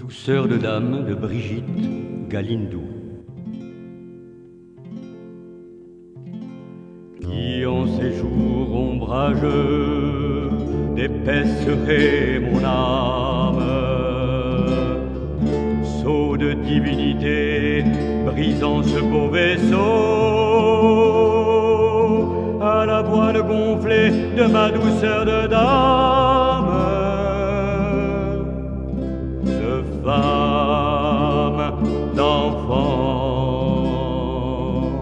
Douceur de dame de Brigitte Galindou. Qui en ces jours ombrageux d'épaisserait mon âme, sceau de divinité brisant ce beau vaisseau, à la voile gonflée de ma douceur de dame, de femme, d'enfant,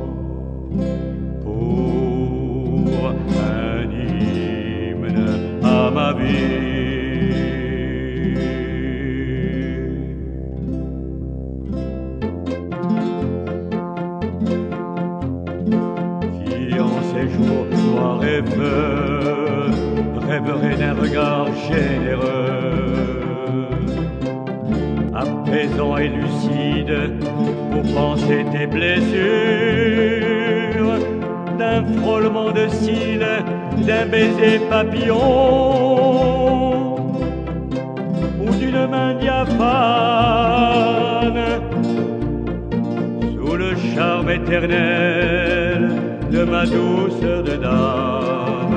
pour un hymne à ma vie. Qui en ces jours noirs et feux rêverait d'un regard généreux, apaisant et lucide pour penser tes blessures, d'un frôlement de cils, d'un baiser papillon ou d'une main diaphane, sous le charme éternel de ma douceur de dame.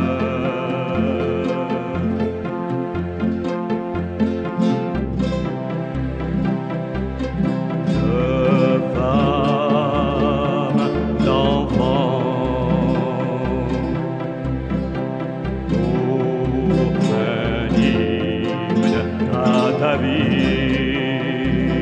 Ta vie.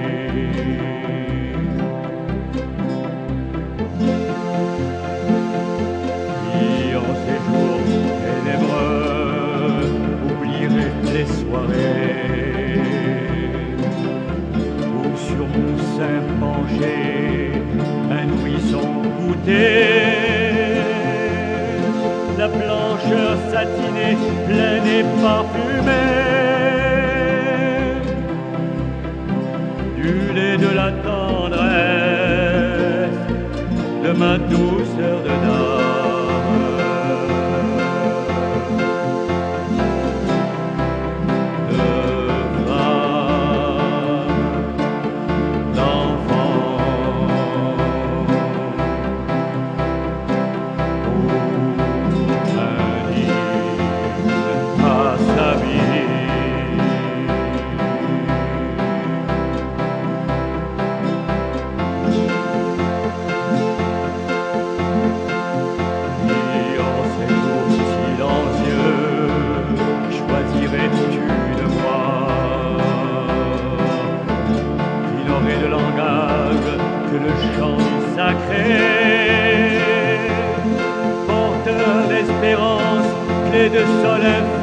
Qui en ces jours ténébreux oublierait les soirées où sur mon sein penché un nourrisson goûtait la blancheur satinée, pleine et parfumée du lait de la tendresse de ma douceur de dame. De femme, d'enfant, pour un hymne à sa vie. De langage que le chant du sacré, porteur d'espérance, clé de sol infini.